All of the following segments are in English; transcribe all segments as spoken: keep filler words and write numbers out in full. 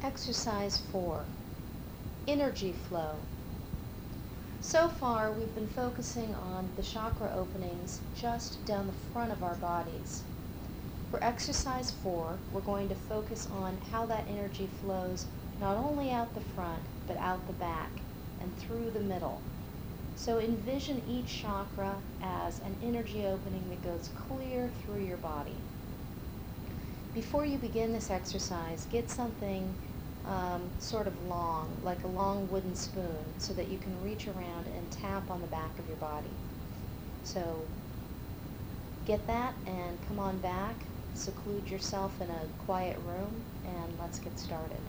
Exercise four, energy flow. So far, we've been focusing on the chakra openings just down the front of our bodies. For exercise four, we're going to focus on how that energy flows not only out the front, but out the back and through the middle. So envision each chakra as an energy opening that goes clear through your body. Before you begin this exercise, get something um, sort of long, like a long wooden spoon, so that you can reach around and tap on the back of your body. So get that and come on back, seclude yourself in a quiet room, and let's get started.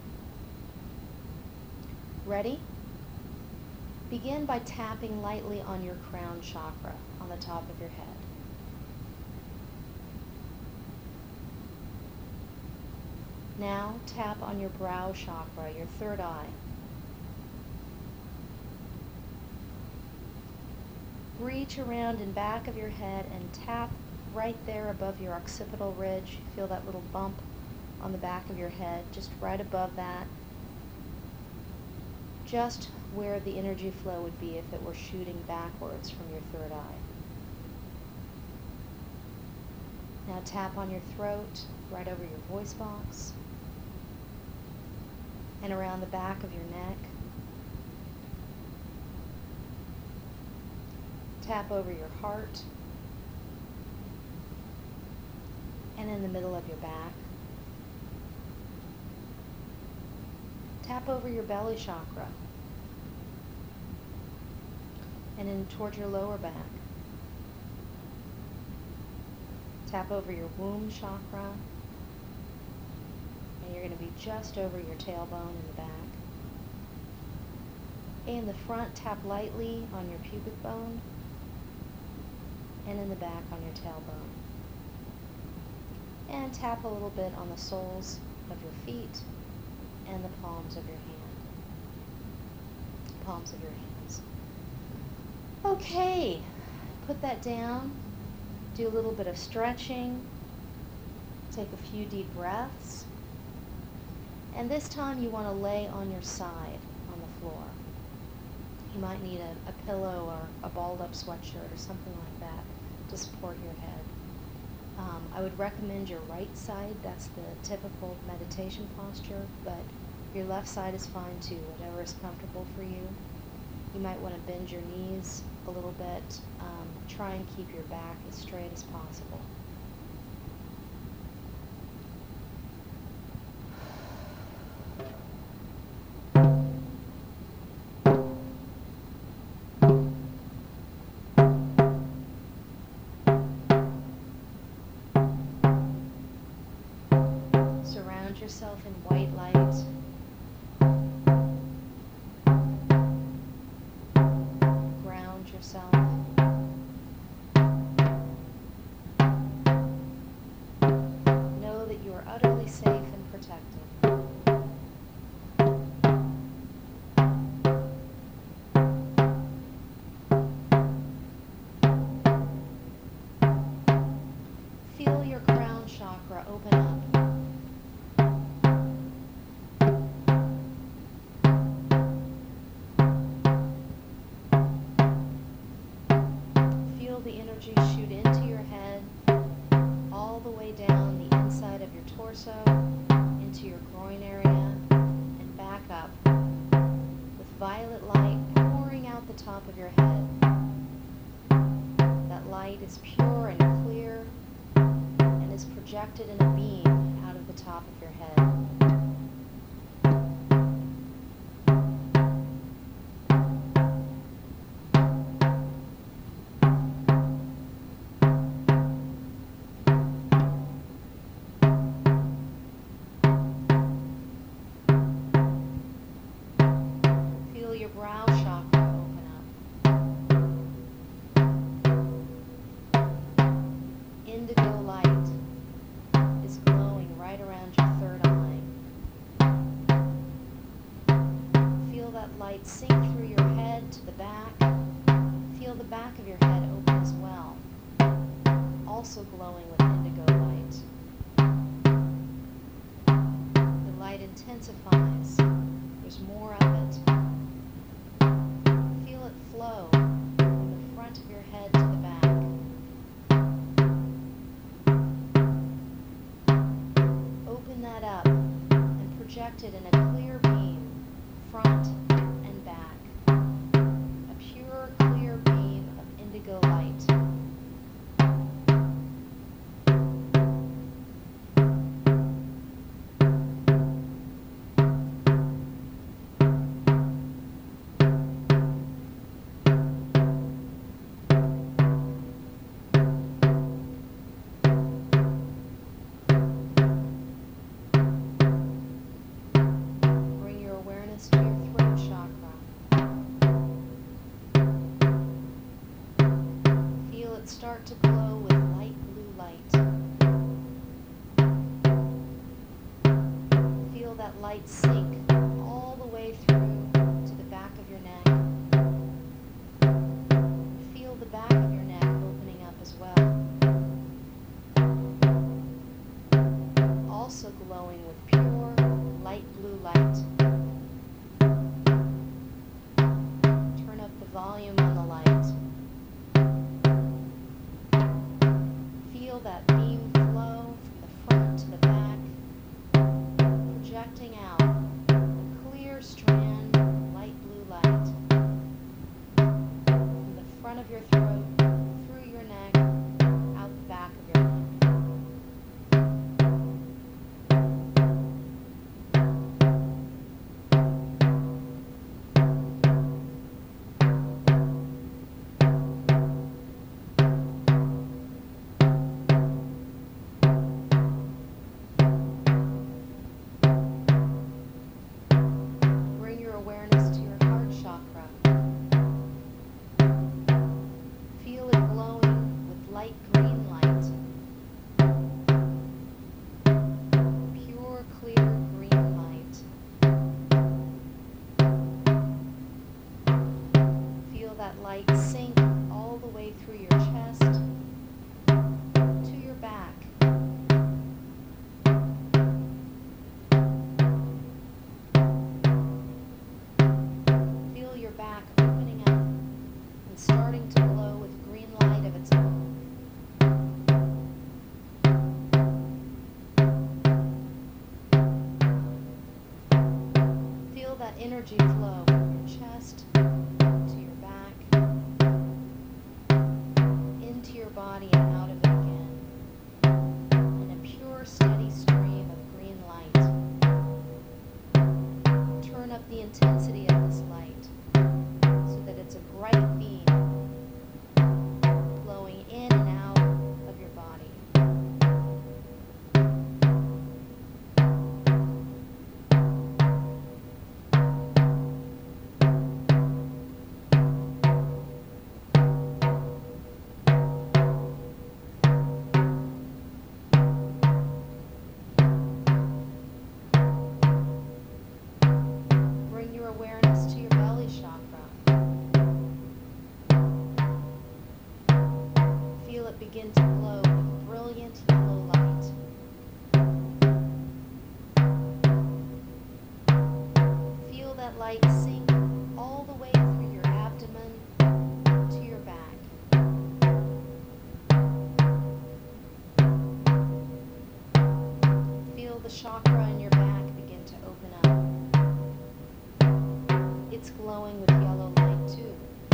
Ready? Begin by tapping lightly on your crown chakra on the top of your head. Now tap on your brow chakra, your third eye. Reach around in back of your head and tap right there above your occipital ridge. Feel that little bump on the back of your head, just right above that. Just where the energy flow would be if it were shooting backwards from your third eye. Now tap on your throat, right over your voice box, and around the back of your neck. Tap over your heart, and in the middle of your back. Tap over your belly chakra, and in toward your lower back. Tap over your womb chakra, and you're going to be just over your tailbone in the back. In the front, tap lightly on your pubic bone, and in the back on your tailbone. And tap a little bit on the soles of your feet and the palms of your hand. Palms of your hands. Okay, put that down. Do a little bit of stretching. Take a few deep breaths. And this time you want to lay on your side on the floor. You might need a, a pillow or a balled up sweatshirt or something like that to support your head. Um, I would recommend your right side. That's the typical meditation posture, but your left side is fine too, whatever is comfortable for you. You might want to bend your knees a little bit. Um, try and keep your back as straight as possible. Surround yourself in white light. Ground yourself. Know that you are utterly safe and protected. Feel your crown chakra open up. The energy shoot into your head, all the way down the inside of your torso, into your groin area, and back up, with violet light pouring out the top of your head. That light is pure and clear, and is projected in a beam out of the top of your head. Your brow chakra open up. Indigo light is glowing right around your third eye. Feel that light sink through your head to the back. Feel the back of your head open as well, also glowing with indigo light. The light intensifies There's more of it. Feel it flow from the front of your head to the back. Open that up and project it in a clear beam, front and back. A pure, clear beam of indigo light. Start to glow with light blue light. Feel that light sink all the way through to the back of your neck. Feel the back of your neck opening up as well. Also glowing with pure light blue light. Turn up the volume on the light. Feel that beam flow from the front to the back, projecting out a clear strand of light blue light from the front of your throat, through your neck, out the back of your neck. That light sink all the way through your chest to your back. Feel your back opening up and starting to glow with green light of its own. Feel that energy flow from your chest into your body and out of it again, in a pure, steady stream of green light. Turn up the intensity of this light so that it's a bright beam flowing in and out of your body. Begin to glow with brilliant yellow light. Feel that light sink all the way through your abdomen to your back. Feel the chakra in your back begin to open up. It's glowing with yellow light too.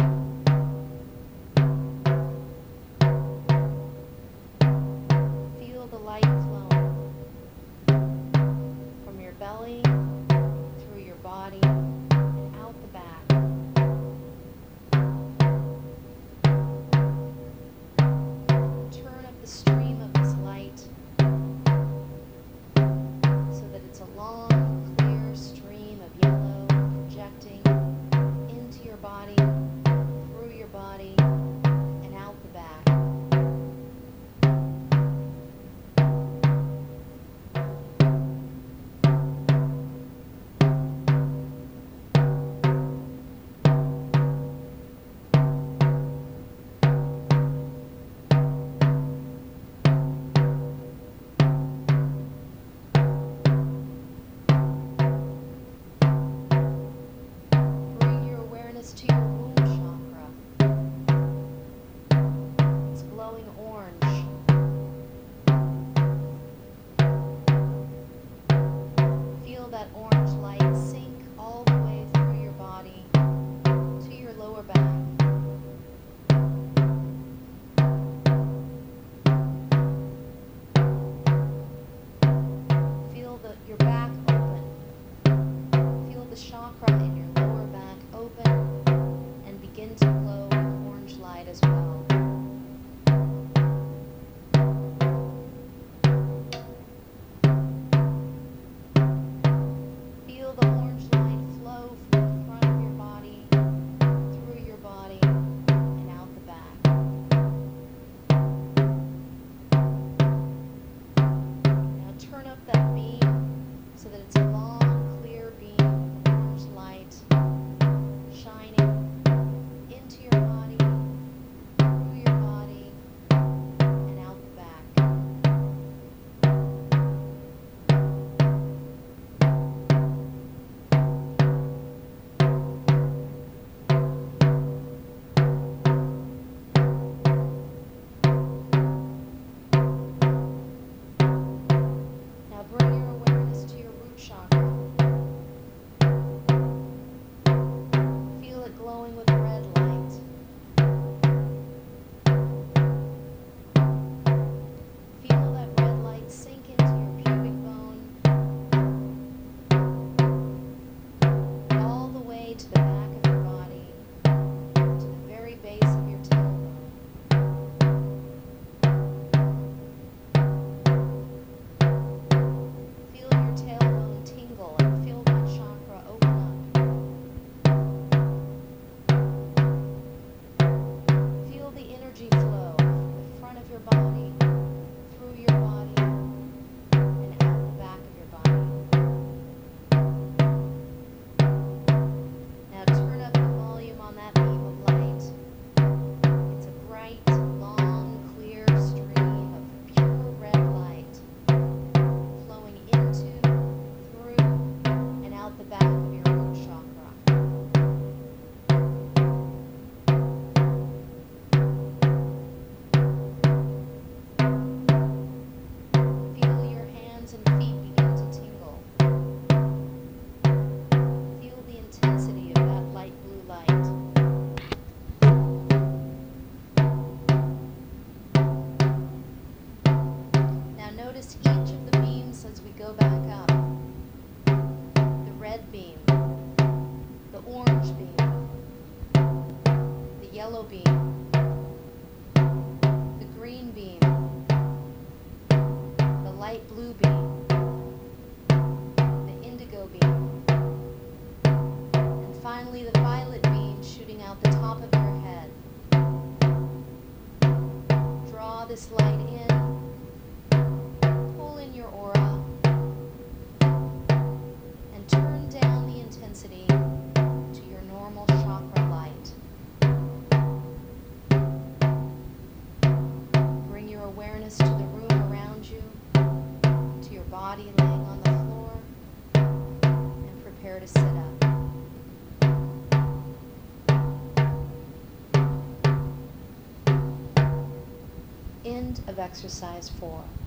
The light flowing from your belly through your body and out the back. Turn up the stream of this light so that it's a long, clear stream of yellow projecting into your body, through your body, and out the back. beam, the green beam, the light blue beam, the indigo beam, and finally the violet beam shooting out the top of your head. Draw this light in, pull in your aura, and turn down the intensity to your normal chakra light. Bring your awareness to the room around you, to your body laying on the floor, and prepare to sit up. End of exercise four.